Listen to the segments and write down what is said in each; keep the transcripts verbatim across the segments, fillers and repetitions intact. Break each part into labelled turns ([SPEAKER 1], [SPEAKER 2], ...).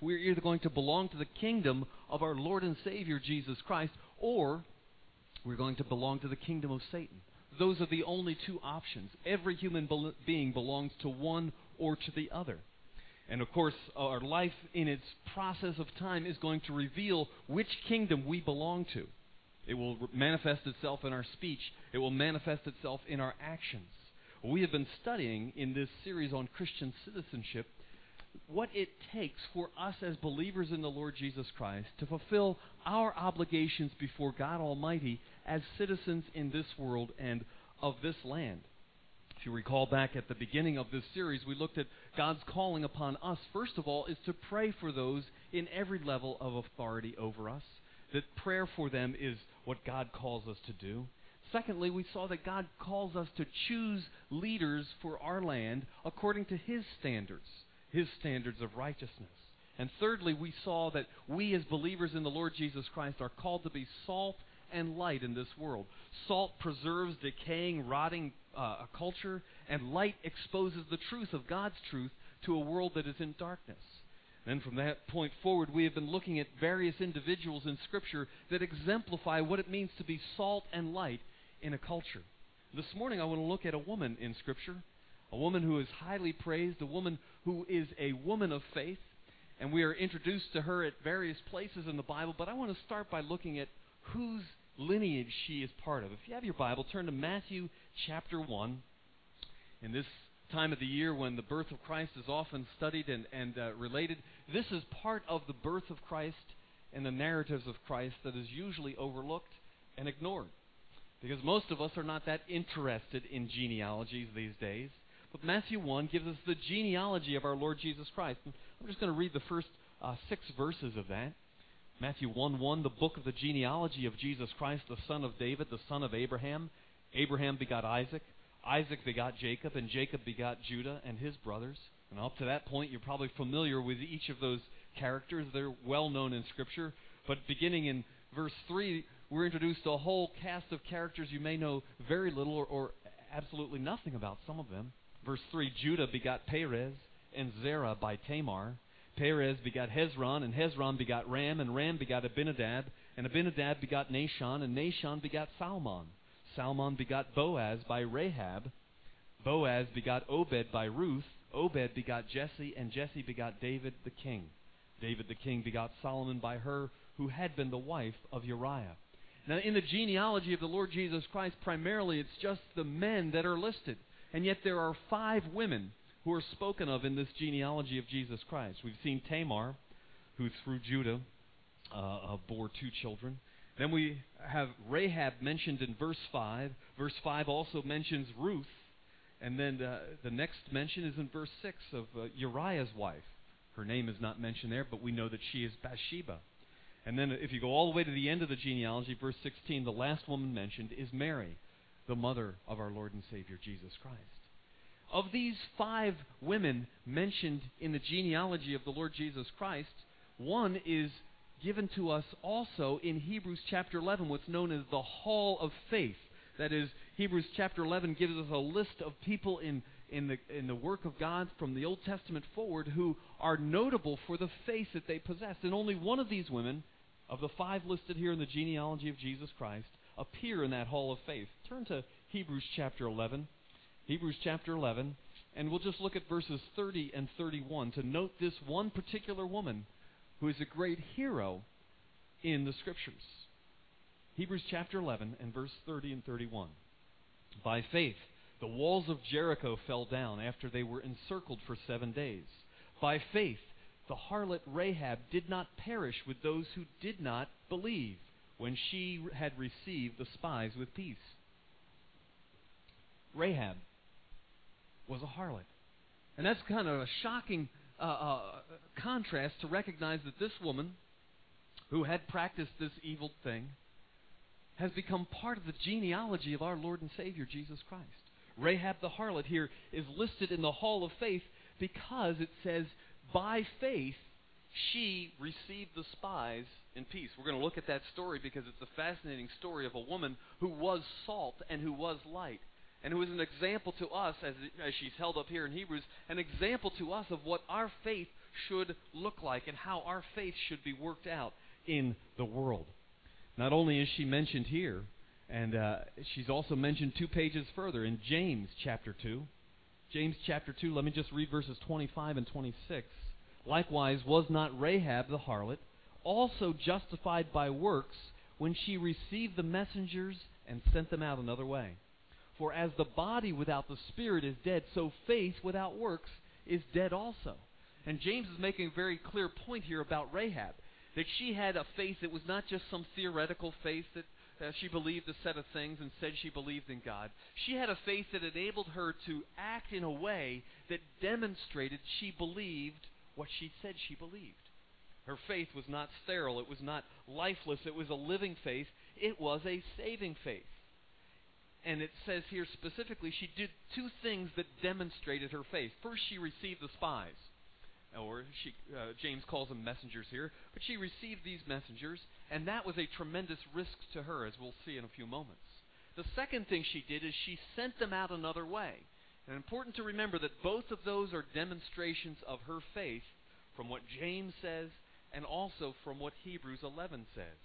[SPEAKER 1] we're either going to belong to the kingdom of our Lord and Savior Jesus Christ, or we're going to belong to the kingdom of Satan. Those are the only two options. Every human be- being belongs to one or to the other. And of course, our life in its process of time is going to reveal which kingdom we belong to. It will manifest itself in our speech. It will manifest itself in our actions. We have been studying in this series on Christian citizenship what it takes for us as believers in the Lord Jesus Christ to fulfill our obligations before God Almighty as citizens in this world and of this land. If you recall back at the beginning of this series, we looked at God's calling upon us, first of all, is to pray for those in every level of authority over us. That prayer for them is what God calls us to do. Secondly, we saw that God calls us to choose leaders for our land according to His standards, His standards of righteousness. And thirdly, we saw that we as believers in the Lord Jesus Christ are called to be salt and light in this world. Salt preserves decaying, rotting uh, a culture, and light exposes the truth of God's truth to a world that is in darkness. And from that point forward, we have been looking at various individuals in Scripture that exemplify what it means to be salt and light in a culture. This morning I want to look at a woman in Scripture, a woman who is highly praised, a woman who is a woman of faith, and we are introduced to her at various places in the Bible, but I want to start by looking at whose lineage she is part of. If you have your Bible, turn to Matthew chapter one. In this time of the year when the birth of Christ is often studied and, and uh, related, this is part of the birth of Christ and the narratives of Christ that is usually overlooked and ignored. Because most of us are not that interested in genealogies these days. But Matthew one gives us the genealogy of our Lord Jesus Christ. And I'm just going to read the first uh, six verses of that. Matthew one one, the book of the genealogy of Jesus Christ, the son of David, the son of Abraham. Abraham begot Isaac. Isaac begot Jacob, and Jacob begot Judah and his brothers. And up to that point, you're probably familiar with each of those characters. They're well known in Scripture. But beginning in verse three, we're introduced to a whole cast of characters you may know very little or, or absolutely nothing about, some of them. Verse three, Judah begot Perez and Zerah by Tamar. Perez begot Hezron, and Hezron begot Ram, and Ram begot Abinadab, and Abinadab begot Nahshon, and Nahshon begot Salmon. Salmon begot Boaz by Rahab. Boaz begot Obed by Ruth. Obed begot Jesse, and Jesse begot David the king. David the king begot Solomon by her who had been the wife of Uriah. Now, in the genealogy of the Lord Jesus Christ, primarily it's just the men that are listed. And yet there are five women who are spoken of in this genealogy of Jesus Christ. We've seen Tamar, who through Judah uh, bore two children. Then we have Rahab mentioned in verse five. Verse five also mentions Ruth. And then uh, the next mention is in verse six of uh, Uriah's wife. Her name is not mentioned there, but we know that she is Bathsheba. And then if you go all the way to the end of the genealogy, verse sixteen, the last woman mentioned is Mary, the mother of our Lord and Savior Jesus Christ. Of these five women mentioned in the genealogy of the Lord Jesus Christ, one is given to us also in Hebrews chapter eleven, what's known as the Hall of Faith. That is, Hebrews chapter eleven gives us a list of people in, in, the, in the work of God from the Old Testament forward who are notable for the faith that they possess. And only one of these women, of the five listed here in the genealogy of Jesus Christ, appear in that Hall of Faith. Turn to Hebrews chapter eleven. Hebrews chapter eleven, and we'll just look at verses thirty and thirty-one to note this one particular woman who is a great hero in the Scriptures. Hebrews chapter eleven and verse thirty and thirty-one. By faith, the walls of Jericho fell down after they were encircled for seven days. By faith, the harlot Rahab did not perish with those who did not believe when she had received the spies with peace. Rahab was a harlot. And that's kind of a shocking uh, uh, contrast to recognize that this woman, who had practiced this evil thing, has become part of the genealogy of our Lord and Savior Jesus Christ. Rahab the harlot here is listed in the Hall of Faith because it says, by faith, she received the spies in peace. We're going to look at that story because it's a fascinating story of a woman who was salt and who was light, and who is an example to us, as, as she's held up here in Hebrews, an example to us of what our faith should look like and how our faith should be worked out in the world. Not only is she mentioned here, and uh, she's also mentioned two pages further in James chapter two. James chapter two, let me just read verses twenty-five and twenty-six. Likewise, was not Rahab the harlot also justified by works when she received the messengers and sent them out another way? For as the body without the spirit is dead, so faith without works is dead also. And James is making a very clear point here about Rahab, that she had a faith that was not just some theoretical faith that uh, she believed a set of things and said she believed in God. She had a faith that enabled her to act in a way that demonstrated she believed what she said she believed. Her faith was not sterile. It was not lifeless. It was a living faith. It was a saving faith. And it says here specifically she did two things that demonstrated her faith. First, she received the spies. Or she, uh, James calls them messengers here. But she received these messengers, and that was a tremendous risk to her, as we'll see in a few moments. The second thing she did is she sent them out another way. And important to remember that both of those are demonstrations of her faith from what James says and also from what Hebrews eleven says.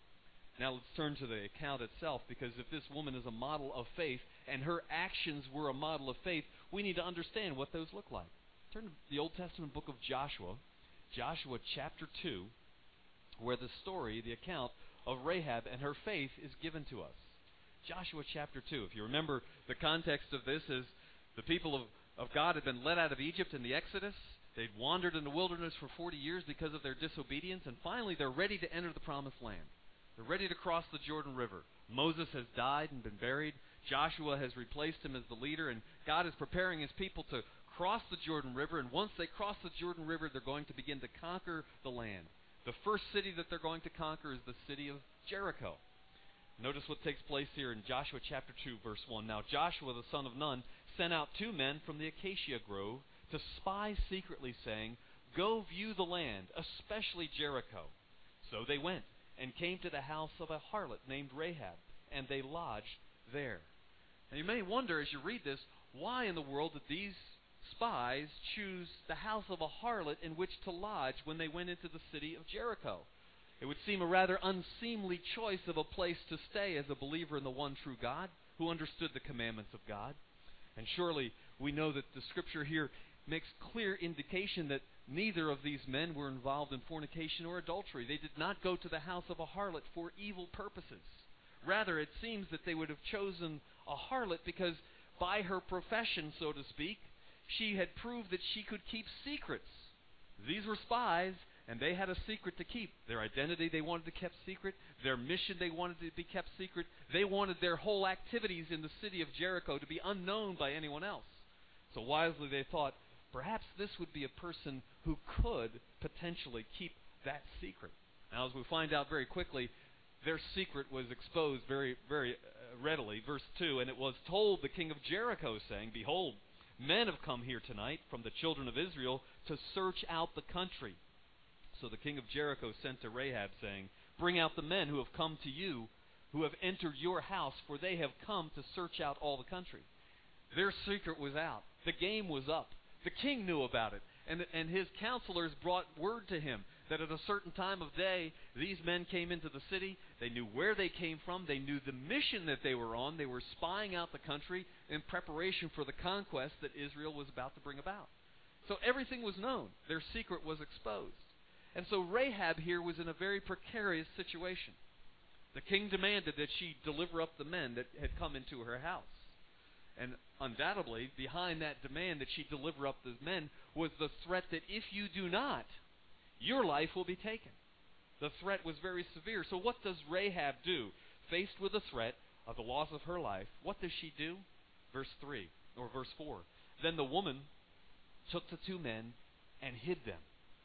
[SPEAKER 1] Now let's turn to the account itself, because if this woman is a model of faith and her actions were a model of faith, we need to understand what those look like. Turn to the Old Testament book of Joshua, Joshua chapter two, where the story, the account of Rahab and her faith is given to us. Joshua chapter two. If you remember, the context of this is the people of, of God had been led out of Egypt in the Exodus. They'd wandered in the wilderness for forty years because of their disobedience, and finally they're ready to enter the promised land. They're ready to cross the Jordan River. Moses has died and been buried. Joshua has replaced him as the leader, and God is preparing his people to cross the Jordan River, and once they cross the Jordan River, they're going to begin to conquer the land. The first city that they're going to conquer is the city of Jericho. Notice what takes place here in Joshua chapter two, verse one. Now Joshua the son of Nun sent out two men from the acacia grove to spy secretly, saying, Go view the land, especially Jericho. So they went and came to the house of a harlot named Rahab, and they lodged there. And you may wonder as you read this, why in the world did these spies choose the house of a harlot in which to lodge when they went into the city of Jericho? It would seem a rather unseemly choice of a place to stay as a believer in the one true God, who understood the commandments of God. And surely we know that the Scripture here makes clear indication that neither of these men were involved in fornication or adultery. They did not go to the house of a harlot for evil purposes. Rather, it seems that they would have chosen a harlot because by her profession, so to speak, she had proved that she could keep secrets. These were spies, and they had a secret to keep. Their identity they wanted to keep secret. Their mission they wanted to be kept secret. They wanted their whole activities in the city of Jericho to be unknown by anyone else. So wisely they thought, perhaps this would be a person who could potentially keep that secret. Now, as we find out very quickly, their secret was exposed very, very uh, readily. Verse two, And it was told the king of Jericho, saying, Behold, men have come here tonight from the children of Israel to search out the country. So the king of Jericho sent to Rahab, saying, Bring out the men who have come to you, who have entered your house, for they have come to search out all the country. Their secret was out. The game was up. The king knew about it, and, and his counselors brought word to him that at a certain time of day, these men came into the city. They knew where they came from. They knew the mission that they were on. They were spying out the country in preparation for the conquest that Israel was about to bring about. So everything was known. Their secret was exposed. And so Rahab here was in a very precarious situation. The king demanded that she deliver up the men that had come into her house. And undoubtedly, behind that demand that she deliver up the men was the threat that if you do not, your life will be taken. The threat was very severe. So what does Rahab do? Faced with the threat of the loss of her life, what does she do? Verse three, or verse four. Then the woman took the two men and hid them.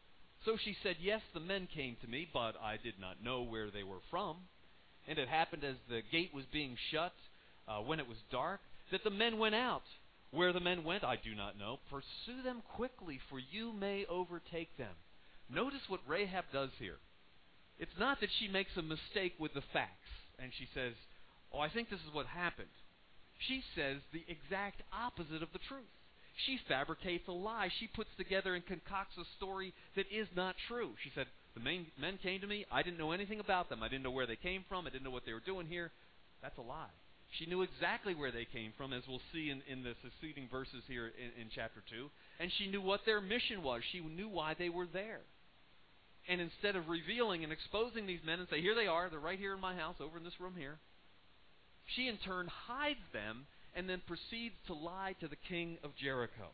[SPEAKER 1] So she said, Yes, the men came to me, but I did not know where they were from. And it happened as the gate was being shut, uh, when it was dark, that the men went out. Where the men went, I do not know. Pursue them quickly, for you may overtake them. Notice what Rahab does here. It's not that she makes a mistake with the facts, and she says, Oh, I think this is what happened. She says the exact opposite of the truth. She fabricates a lie. She puts together and concocts a story that is not true. She said, the main men came to me. I didn't know anything about them. I didn't know where they came from. I didn't know what they were doing here. That's a lie. She knew exactly where they came from, as we'll see in, in the succeeding verses here in, in chapter two. And she knew what their mission was. She knew why they were there. And instead of revealing and exposing these men and say, here they are, they're right here in my house, over in this room here, she in turn hides them and then proceeds to lie to the king of Jericho.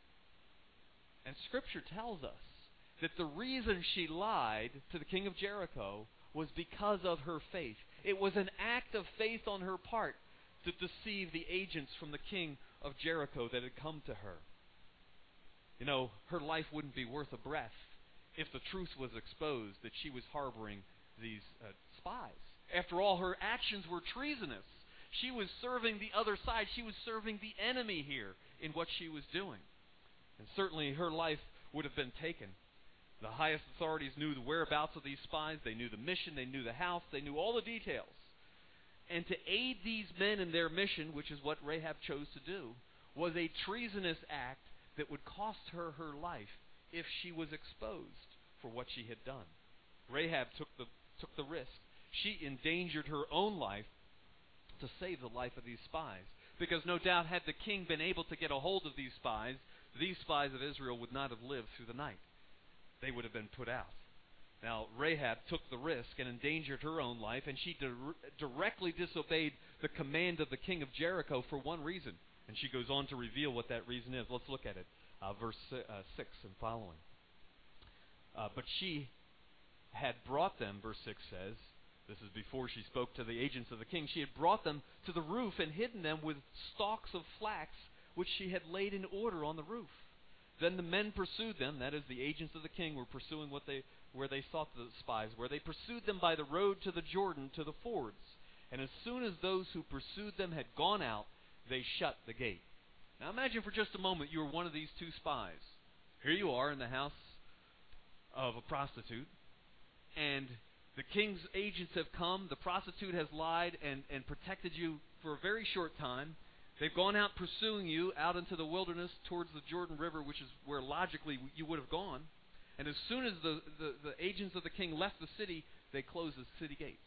[SPEAKER 1] And Scripture tells us that the reason she lied to the king of Jericho was because of her faith. It was an act of faith on her part to deceive the agents from the king of Jericho that had come to her. You know, her life wouldn't be worth a breath if the truth was exposed that she was harboring these uh, spies. After all, her actions were treasonous. She was serving the other side. She was serving the enemy here in what she was doing. And certainly her life would have been taken. The highest authorities knew the whereabouts of these spies. They knew the mission. They knew the house. They knew all the details. And to aid these men in their mission, which is what Rahab chose to do, was a treasonous act that would cost her her life if she was exposed for what she had done. Rahab took the, took the risk. She endangered her own life to save the life of these spies. Because no doubt had the king been able to get a hold of these spies, these spies of Israel would not have lived through the night. They would have been put out. Now, Rahab took the risk and endangered her own life, and she di- directly disobeyed the command of the king of Jericho for one reason. And she goes on to reveal what that reason is. Let's look at it. Uh, verse uh, six and following. Uh, but she had brought them, verse six says, this is before she spoke to the agents of the king, she had brought them to the roof and hidden them with stalks of flax, which she had laid in order on the roof. Then the men pursued them, that is, the agents of the king were pursuing what they, where they sought the spies were. They pursued them by the road to the Jordan, to the fords. And as soon as those who pursued them had gone out, they shut the gate. Now imagine for just a moment you were one of these two spies. Here you are in the house of a prostitute, and the king's agents have come. The prostitute has lied and, and protected you for a very short time. They've gone out pursuing you out into the wilderness towards the Jordan River, which is where logically you would have gone. And as soon as the, the, the agents of the king left the city, they closed the city gates.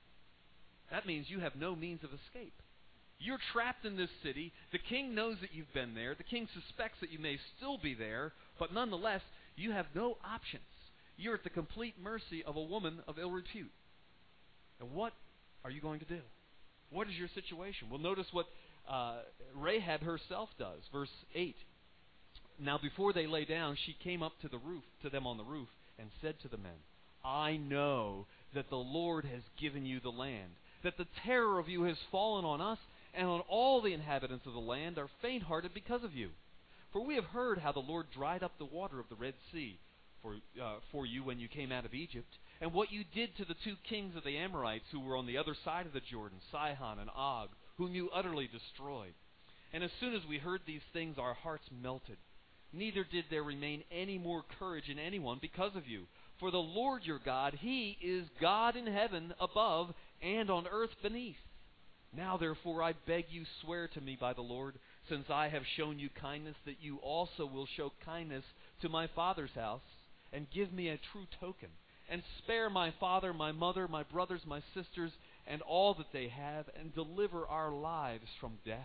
[SPEAKER 1] That means you have no means of escape. You're trapped in this city. The king knows that you've been there. The king suspects that you may still be there. But nonetheless, you have no options. You're at the complete mercy of a woman of ill repute. And what are you going to do? What is your situation? Well, notice what uh, Rahab herself does. Verse eight. Now before they lay down, she came up to the roof, to them on the roof, and said to the men, I know that the Lord has given you the land, that the terror of you has fallen on us, and on all the inhabitants of the land are faint-hearted because of you. For we have heard how the Lord dried up the water of the Red Sea for, uh, for you when you came out of Egypt, and what you did to the two kings of the Amorites who were on the other side of the Jordan, Sihon and Og, whom you utterly destroyed. And as soon as we heard these things, our hearts melted. Neither did there remain any more courage in anyone because of you. For the Lord your God, He is God in heaven above and on earth beneath. Now therefore I beg you, swear to me by the Lord, since I have shown you kindness, that you also will show kindness to my father's house, and give me a true token, and spare my father, my mother, my brothers, my sisters, and all that they have, and deliver our lives from death.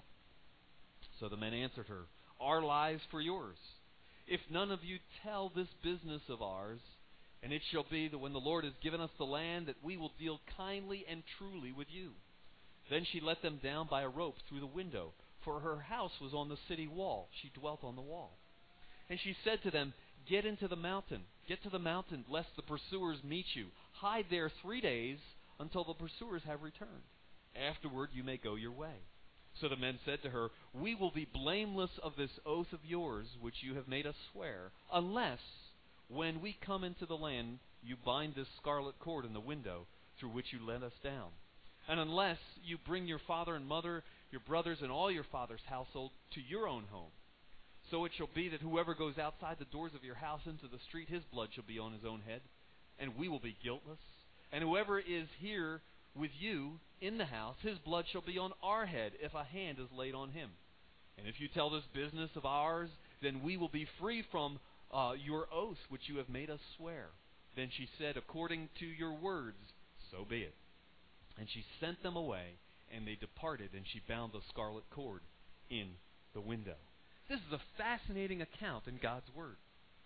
[SPEAKER 1] So the men answered her, Our lives for yours, if none of you tell this business of ours. And it shall be that when the Lord has given us the land, that we will deal kindly and truly with you. Then she let them down by a rope through the window, for her house was on the city wall. She dwelt on the wall. And she said to them, Get into the mountain, get to the mountain, lest the pursuers meet you. Hide there three days until the pursuers have returned. Afterward you may go your way. So the men said to her, We will be blameless of this oath of yours, which you have made us swear, unless, when we come into the land, you bind this scarlet cord in the window through which you let us down. And unless you bring your father and mother, your brothers, and all your father's household to your own home. So it shall be that whoever goes outside the doors of your house into the street, his blood shall be on his own head, and we will be guiltless. And whoever is here with you in the house, his blood shall be on our head if a hand is laid on him. And if you tell this business of ours, then we will be free from uh, your oath which you have made us swear. Then she said, according to your words, so be it. And she sent them away, and they departed, and she bound the scarlet cord in the window. This is a fascinating account in God's Word.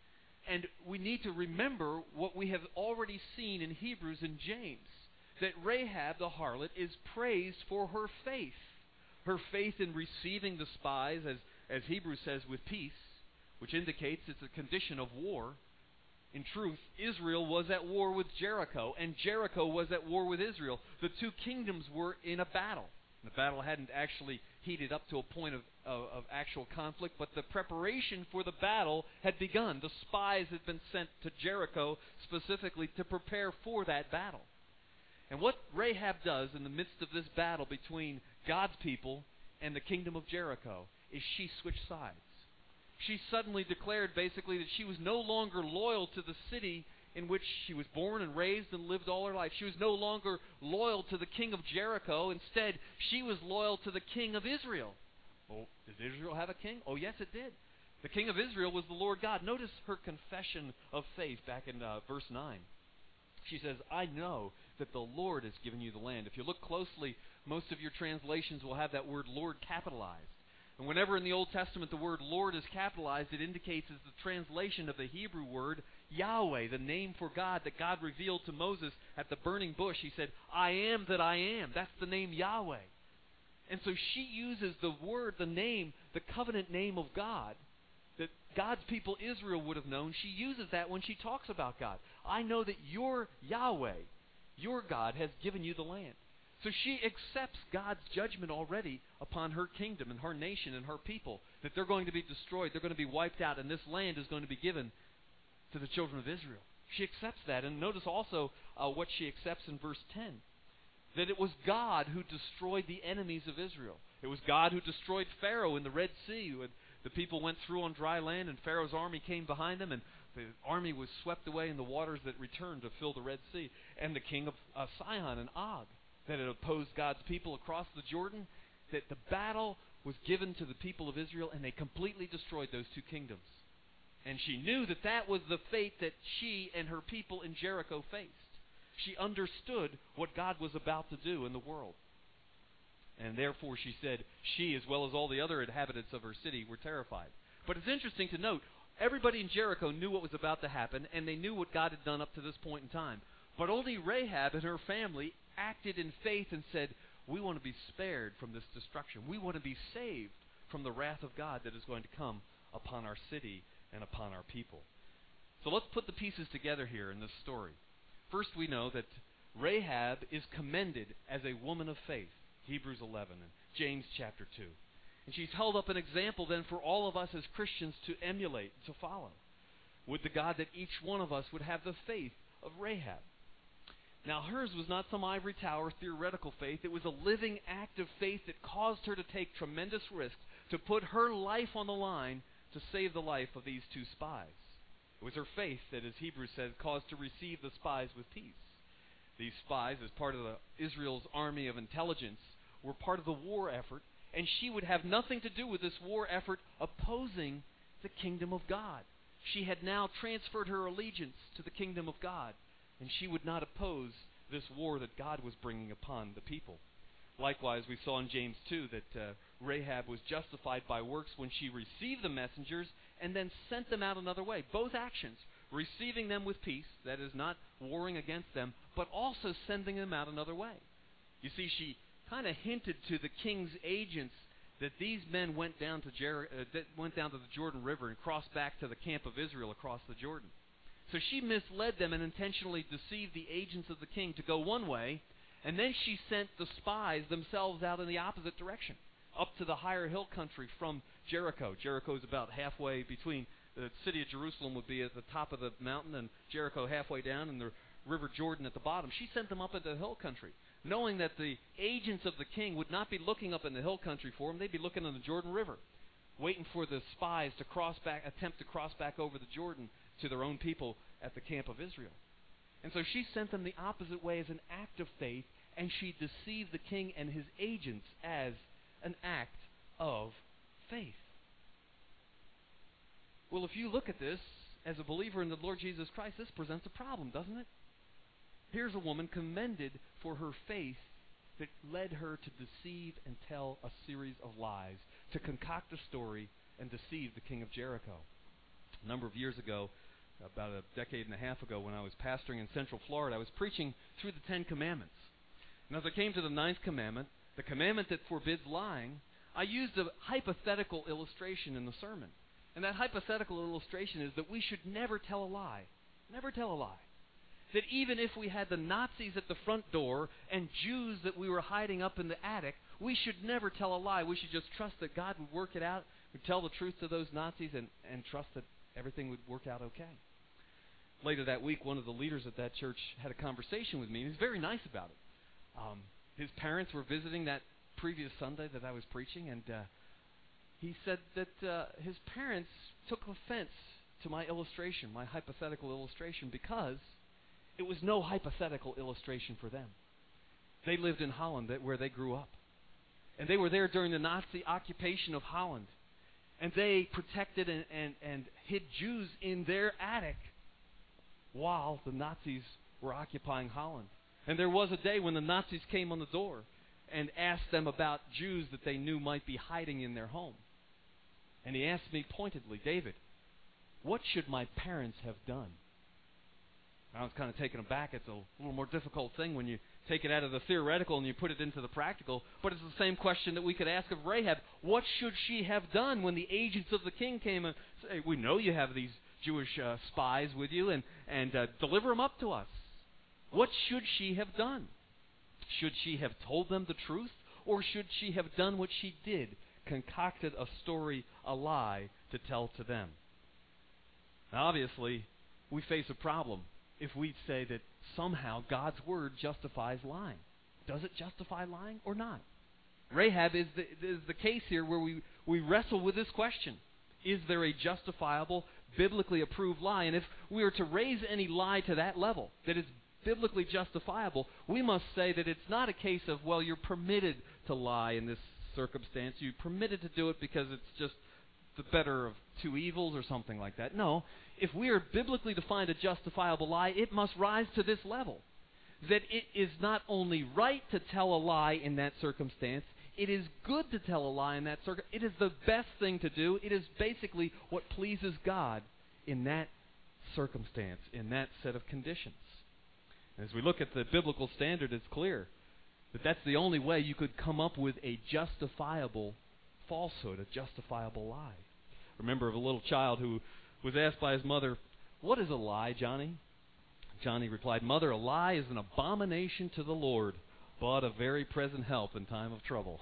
[SPEAKER 1] And we need to remember what we have already seen in Hebrews and James, that Rahab the harlot is praised for her faith. Her faith in receiving the spies, as, as Hebrews says, with peace, which indicates it's a condition of war. In truth, Israel was at war with Jericho, and Jericho was at war with Israel. The two kingdoms were in a battle. The battle hadn't actually heated up to a point of, of, of actual conflict, but the preparation for the battle had begun. The spies had been sent to Jericho specifically to prepare for that battle. And what Rahab does in the midst of this battle between God's people and the kingdom of Jericho is she switched sides. She suddenly declared basically that she was no longer loyal to the city in which she was born and raised and lived all her life. She was no longer loyal to the king of Jericho. Instead, she was loyal to the king of Israel. Well, did Israel have a king? Oh, yes, it did. The king of Israel was the Lord God. Notice her confession of faith back in uh, verse nine. She says, I know that the Lord has given you the land. If you look closely, most of your translations will have that word Lord capitalized. And whenever in the Old Testament the word Lord is capitalized, it indicates it's the translation of the Hebrew word Yahweh, the name for God that God revealed to Moses at the burning bush. He said, I am that I am. That's the name Yahweh. And so she uses the word, the name, the covenant name of God that God's people Israel would have known. She uses that when she talks about God. I know that your Yahweh, your God, has given you the land. So she accepts God's judgment already upon her kingdom and her nation and her people, that they're going to be destroyed, they're going to be wiped out, and this land is going to be given to the children of Israel. She accepts that. And notice also uh, what she accepts in verse ten, that it was God who destroyed the enemies of Israel. It was God who destroyed Pharaoh in the Red Sea. When the people went through on dry land, and Pharaoh's army came behind them, and the army was swept away in the waters that returned to fill the Red Sea. And the king of uh, Sihon and Og, that had opposed God's people across the Jordan, that the battle was given to the people of Israel, and they completely destroyed those two kingdoms. And she knew that that was the fate that she and her people in Jericho faced. She understood what God was about to do in the world. And therefore, she said, she, as well as all the other inhabitants of her city, were terrified. But it's interesting to note, everybody in Jericho knew what was about to happen, and they knew what God had done up to this point in time. But only Rahab and her family acted in faith and said, we want to be spared from this destruction. We want to be saved from the wrath of God that is going to come upon our city and upon our people. So let's put the pieces together here in this story. First, we know that Rahab is commended as a woman of faith, Hebrews eleven and James chapter two. And she's held up an example then for all of us as Christians to emulate, to follow. Would the God that each one of us would have the faith of Rahab. Now, hers was not some ivory tower theoretical faith. It was a living act of faith that caused her to take tremendous risks, to put her life on the line to save the life of these two spies. It was her faith that, as Hebrews says, caused to receive the spies with peace. These spies, as part of the, Israel's army of intelligence, were part of the war effort, and she would have nothing to do with this war effort opposing the kingdom of God. She had now transferred her allegiance to the kingdom of God, and she would not oppose this war that God was bringing upon the people. Likewise, we saw in James two that uh, Rahab was justified by works when she received the messengers and then sent them out another way. Both actions, receiving them with peace, that is, not warring against them, but also sending them out another way. You see, she kind of hinted to the king's agents that these men went down to Jer- uh, that went down to the Jordan River and crossed back to the camp of Israel across the Jordan. So she misled them and intentionally deceived the agents of the king to go one way, and then she sent the spies themselves out in the opposite direction, up to the higher hill country from Jericho. Jericho is about halfway between, the city of Jerusalem would be at the top of the mountain, and Jericho halfway down, and the river Jordan at the bottom. She sent them up into the hill country, knowing that the agents of the king would not be looking up in the hill country for them. They'd be looking in the Jordan River, waiting for the spies to cross back, attempt to cross back over the Jordan to their own people at the camp of Israel. And so she sent them the opposite way as an act of faith, and she deceived the king and his agents as an act of faith. Well, if you look at this as a believer in the Lord Jesus Christ, this presents a problem, doesn't it? Here's a woman commended for her faith that led her to deceive and tell a series of lies, to concoct a story and deceive the king of Jericho. A number of years ago, about a decade and a half ago, when I was pastoring in Central Florida, I was preaching through the Ten Commandments. And as I came to the ninth commandment, the commandment that forbids lying, I used a hypothetical illustration in the sermon. And that hypothetical illustration is that we should never tell a lie. Never tell a lie. That even if we had the Nazis at the front door and Jews that we were hiding up in the attic, we should never tell a lie. We should just trust that God would work it out, would tell the truth to those Nazis, and, and trust that everything would work out okay. Later that week, one of the leaders at that church had a conversation with me. He was very nice about it. Um, his parents were visiting that previous Sunday that I was preaching, and uh, he said that uh, his parents took offense to my illustration, my hypothetical illustration, because it was no hypothetical illustration for them. They lived in Holland, where they grew up. And they were there during the Nazi occupation of Holland. And they protected and, and, and hid Jews in their attic while the Nazis were occupying Holland. And there was a day when the Nazis came on the door and asked them about Jews that they knew might be hiding in their home. And he asked me pointedly, David, what should my parents have done? I was kind of taken aback. It's a little more difficult thing when you take it out of the theoretical and you put it into the practical. But it's the same question that we could ask of Rahab. What should she have done when the agents of the king came and say, we know you have these Jewish uh, spies with you, and, and uh, deliver them up to us? What should she have done? Should she have told them the truth? Or should she have done what she did, concocted a story, a lie, to tell to them? Now, obviously, we face a problem if we say that somehow God's Word justifies lying. Does it justify lying or not? Rahab is the, is the case here where we, we wrestle with this question. Is there a justifiable, biblically approved lie? And if we are to raise any lie to that level, that is biblically justifiable, we must say that it's not a case of, well, you're permitted to lie in this circumstance. You're permitted to do it because it's just the better of two evils or something like that. No, if we are biblically to find a justifiable lie, it must rise to this level. That it is not only right to tell a lie in that circumstance, it is good to tell a lie in that circumstance. It is the best thing to do. It is basically what pleases God in that circumstance, in that set of conditions. As we look at the biblical standard, it's clear that that's the only way you could come up with a justifiable falsehood, a justifiable lie. I remember of a little child who was asked by his mother, "What is a lie, Johnny?" Johnny replied, "Mother, a lie is an abomination to the Lord, but a very present help in time of trouble."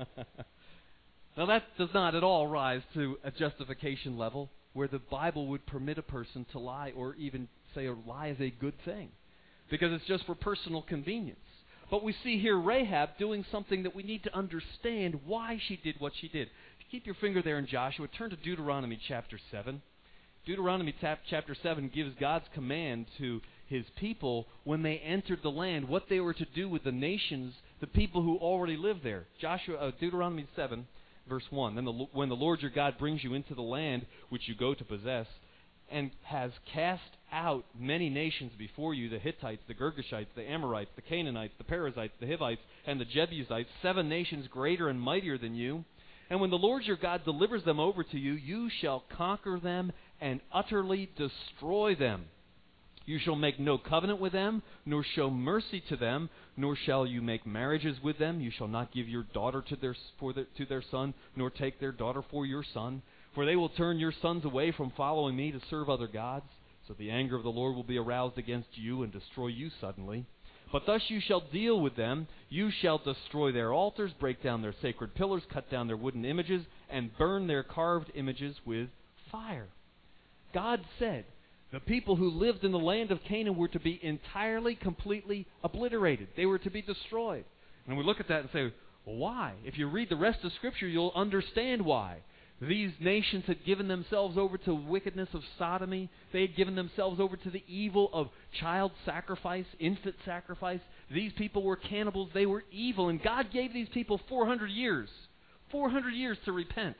[SPEAKER 1] Now that does not at all rise to a justification level where the Bible would permit a person to lie, or even say a lie is a good thing, because it's just for personal convenience. But we see here Rahab doing something that we need to understand why she did what she did. Keep your finger there in Joshua. Turn to Deuteronomy chapter seven. Deuteronomy chapter seven gives God's command to His people when they entered the land, what they were to do with the nations, the people who already lived there. Joshua, uh, Deuteronomy seven, verse one. Then the, when the Lord your God brings you into the land which you go to possess, and has cast out many nations before you, the Hittites, the Girgashites, the Amorites, the Canaanites, the Perizzites, the Hivites, and the Jebusites, seven nations greater and mightier than you. And when the Lord your God delivers them over to you, you shall conquer them and utterly destroy them. You shall make no covenant with them, nor show mercy to them, nor shall you make marriages with them. You shall not give your daughter to their, for their, to their son, nor take their daughter for your son. For they will turn your sons away from following me to serve other gods. So the anger of the Lord will be aroused against you and destroy you suddenly. But thus you shall deal with them. You shall destroy their altars, break down their sacred pillars, cut down their wooden images, and burn their carved images with fire. God said the people who lived in the land of Canaan were to be entirely, completely obliterated. They were to be destroyed. And we look at that and say, well, why? If you read the rest of Scripture, you'll understand why. These nations had given themselves over to wickedness of sodomy. They had given themselves over to the evil of child sacrifice, infant sacrifice. These people were cannibals. They were evil. And God gave these people four hundred years. four hundred years to repent.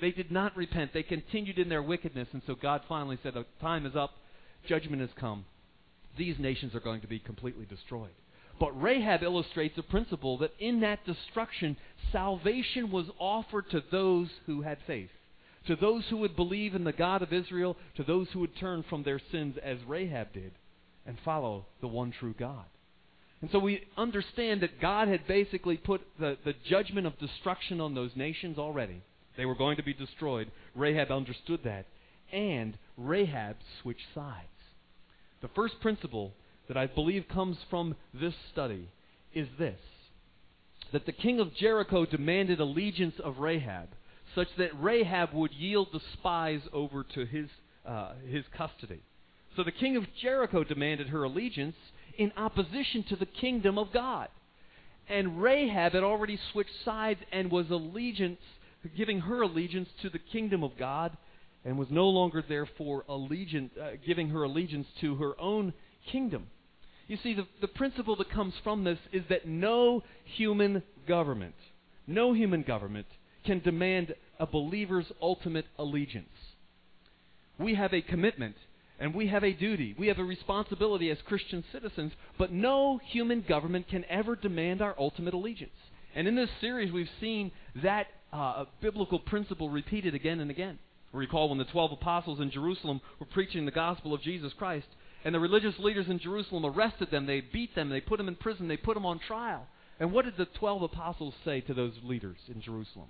[SPEAKER 1] They did not repent. They continued in their wickedness. And so God finally said, the time is up. Judgment has come. These nations are going to be completely destroyed. But Rahab illustrates a principle that in that destruction, salvation was offered to those who had faith, to those who would believe in the God of Israel, to those who would turn from their sins as Rahab did and follow the one true God. And so we understand that God had basically put the, the judgment of destruction on those nations already. They were going to be destroyed. Rahab understood that. And Rahab switched sides. The first principle that I believe comes from this study is this: that the king of Jericho demanded allegiance of Rahab, such that Rahab would yield the spies over to his, uh, his custody. So the king of Jericho demanded her allegiance in opposition to the kingdom of God. And Rahab had already switched sides and was allegiance, giving her allegiance to the kingdom of God, and was no longer therefore allegiant, uh, giving her allegiance to her own kingdom. You see, the, the principle that comes from this is that no human government, no human government can demand a believer's ultimate allegiance. We have a commitment and we have a duty. We have a responsibility as Christian citizens, but no human government can ever demand our ultimate allegiance. And in this series, we've seen that uh, biblical principle repeated again and again. Recall when the twelve apostles in Jerusalem were preaching the gospel of Jesus Christ, and the religious leaders in Jerusalem arrested them, they beat them, they put them in prison, they put them on trial. And what did the twelve apostles say to those leaders in Jerusalem?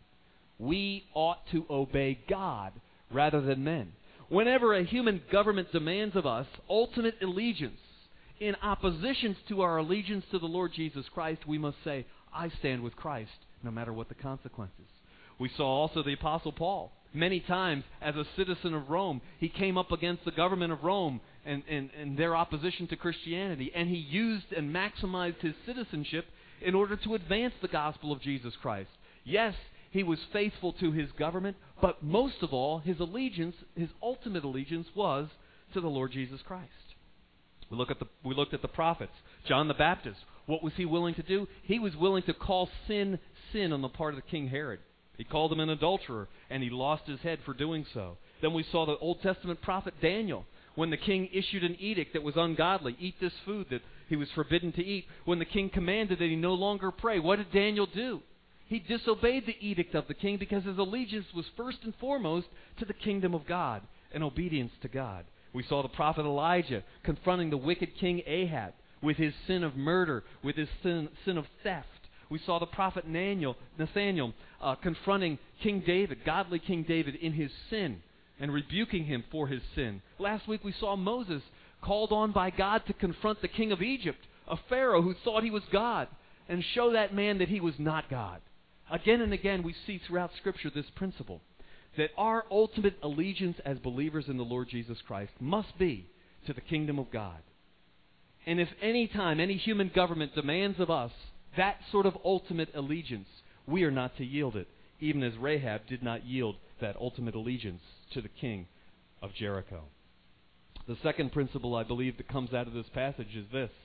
[SPEAKER 1] We ought to obey God rather than men. Whenever a human government demands of us ultimate allegiance in opposition to our allegiance to the Lord Jesus Christ, we must say, I stand with Christ, no matter what the consequences. We saw also the Apostle Paul. Many times, as a citizen of Rome, he came up against the government of Rome and, and, and their opposition to Christianity, and he used and maximized his citizenship in order to advance the gospel of Jesus Christ. Yes, he was faithful to his government, but most of all, his allegiance, his ultimate allegiance, was to the Lord Jesus Christ. We look at the we looked at the prophets. John the Baptist, what was he willing to do? He was willing to call sin sin on the part of King Herod. He called him an adulterer, and he lost his head for doing so. Then we saw the Old Testament prophet Daniel, when the king issued an edict that was ungodly, eat this food that he was forbidden to eat. When the king commanded that he no longer pray, what did Daniel do? He disobeyed the edict of the king because his allegiance was first and foremost to the kingdom of God and obedience to God. We saw the prophet Elijah confronting the wicked king Ahab with his sin of murder, with his sin, sin of theft. We saw the prophet Nathaniel, Nathaniel uh, confronting King David, godly King David, in his sin and rebuking him for his sin. Last week we saw Moses called on by God to confront the king of Egypt, a Pharaoh who thought he was God, and show that man that he was not God. Again and again we see throughout Scripture this principle, that our ultimate allegiance as believers in the Lord Jesus Christ must be to the kingdom of God. And if any time any human government demands of us that sort of ultimate allegiance, we are not to yield it, even as Rahab did not yield that ultimate allegiance to the king of Jericho. The second principle I believe that comes out of this passage is this: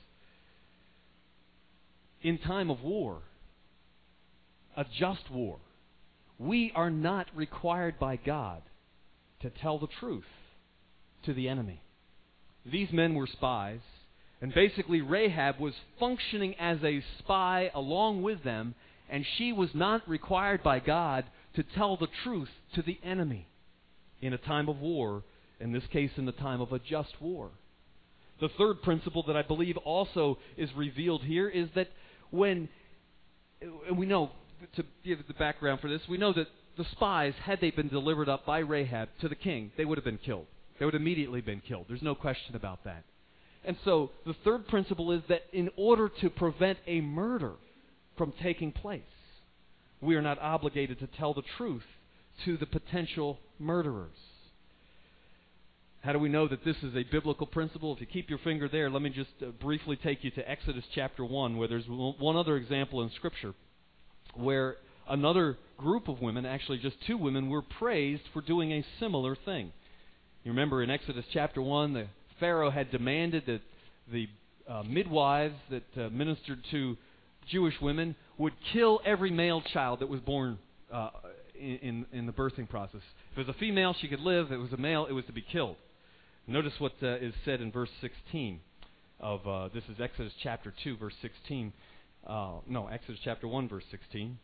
[SPEAKER 1] in time of war, a just war, we are not required by God to tell the truth to the enemy. These men were spies, and basically Rahab was functioning as a spy along with them, and she was not required by God to tell the truth to the enemy in a time of war, in this case in the time of a just war. The third principle that I believe also is revealed here is that when, and we know, to give the background for this, we know that the spies, had they been delivered up by Rahab to the king, they would have been killed. They would have immediately been killed. There's no question about that. And so the third principle is that in order to prevent a murder from taking place, we are not obligated to tell the truth to the potential murderers. How do we know that this is a biblical principle? If you keep your finger there, let me just uh, briefly take you to Exodus chapter one, where there's one other example in Scripture where another group of women, actually just two women, were praised for doing a similar thing. You remember in Exodus chapter one, the Pharaoh had demanded that the uh, midwives that uh, ministered to Jewish women would kill every male child that was born uh, in, in, in the birthing process. If it was a female, she could live. If it was a male, it was to be killed. Notice what uh, is said in verse sixteen of, uh, this is Exodus chapter two, verse sixteen. Uh, no, Exodus chapter one, verse sixteen.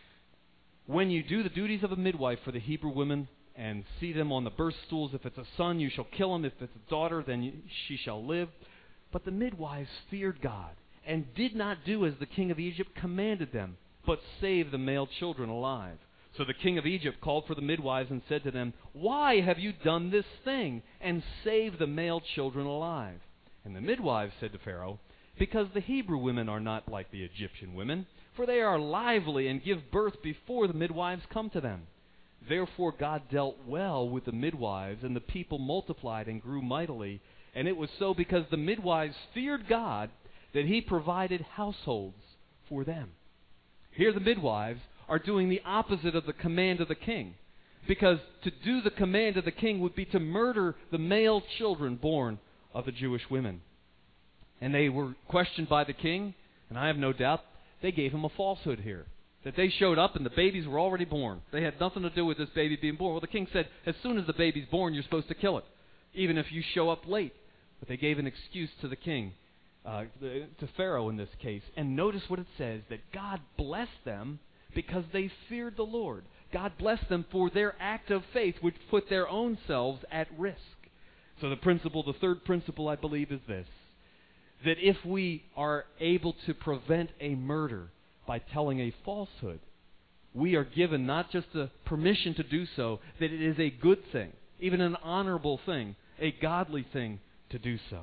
[SPEAKER 1] When you do the duties of a midwife for the Hebrew women and see them on the birth stools, if it's a son, you shall kill him. If it's a daughter, then you, she shall live. But the midwives feared God and did not do as the king of Egypt commanded them, but saved the male children alive. So the king of Egypt called for the midwives and said to them, "Why have you done this thing and saved the male children alive?" And the midwives said to Pharaoh, "Because the Hebrew women are not like the Egyptian women, for they are lively and give birth before the midwives come to them." Therefore God dealt well with the midwives, and the people multiplied and grew mightily. And it was so because the midwives feared God that he provided households for them. Here the midwives are doing the opposite of the command of the king, because to do the command of the king would be to murder the male children born of the Jewish women. And they were questioned by the king, and I have no doubt they gave him a falsehood here, that they showed up and the babies were already born. They had nothing to do with this baby being born. Well, the king said, as soon as the baby's born, you're supposed to kill it, even if you show up late. But they gave an excuse to the king, uh, to Pharaoh in this case. And notice what it says, that God blessed them because they feared the Lord. God blessed them for their act of faith, which put their own selves at risk. So the principle, the third principle, I believe, is this: that if we are able to prevent a murder by telling a falsehood, we are given not just the permission to do so, that it is a good thing, even an honorable thing, a godly thing to do so.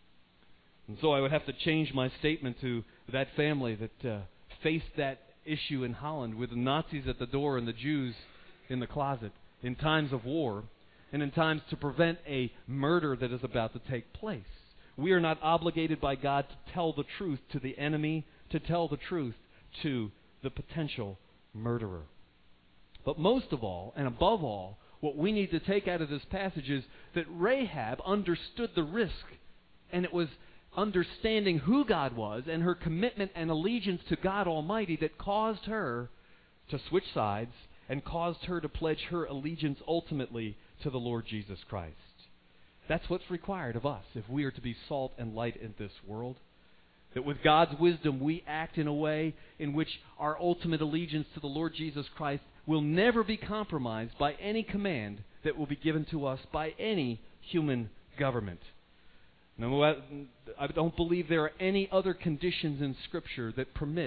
[SPEAKER 1] And so I would have to change my statement to that family that uh, faced that issue in Holland with the Nazis at the door and the Jews in the closet in times of war and in times to prevent a murder that is about to take place. We are not obligated by God to tell the truth to the enemy, to tell the truth to the potential murderer. But most of all, and above all, what we need to take out of this passage is that Rahab understood the risk, and it was understanding who God was and her commitment and allegiance to God Almighty that caused her to switch sides and caused her to pledge her allegiance ultimately to the Lord Jesus Christ. That's what's required of us if we are to be salt and light in this world. That with God's wisdom we act in a way in which our ultimate allegiance to the Lord Jesus Christ will never be compromised by any command that will be given to us by any human government. No, I don't believe there are any other conditions in Scripture that permit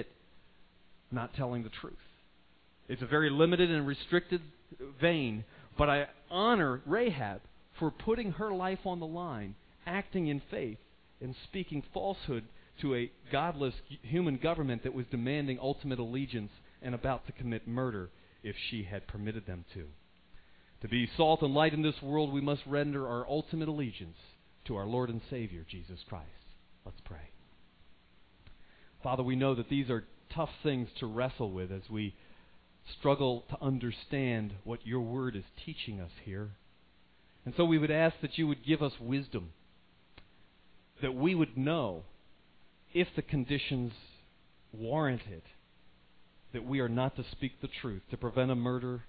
[SPEAKER 1] not telling the truth. It's a very limited and restricted vein, but I honor Rahab for putting her life on the line, acting in faith, and speaking falsehood to a godless human government that was demanding ultimate allegiance and about to commit murder if she had permitted them to. To be salt and light in this world, we must render our ultimate allegiance to our Lord and Savior, Jesus Christ. Let's pray. Father, we know that these are tough things to wrestle with as we struggle to understand what your word is teaching us here. And so we would ask that you would give us wisdom, that we would know if the conditions warrant it, that we are not to speak the truth, to prevent a murder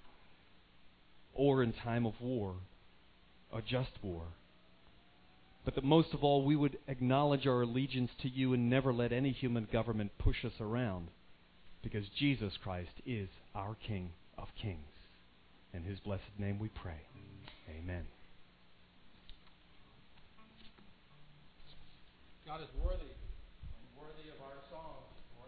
[SPEAKER 1] or in time of war, a just war. But that most of all, we would acknowledge our allegiance to you and never let any human government push us around, because Jesus Christ is our King of Kings. In his blessed name we pray. Amen.
[SPEAKER 2] God is worthy.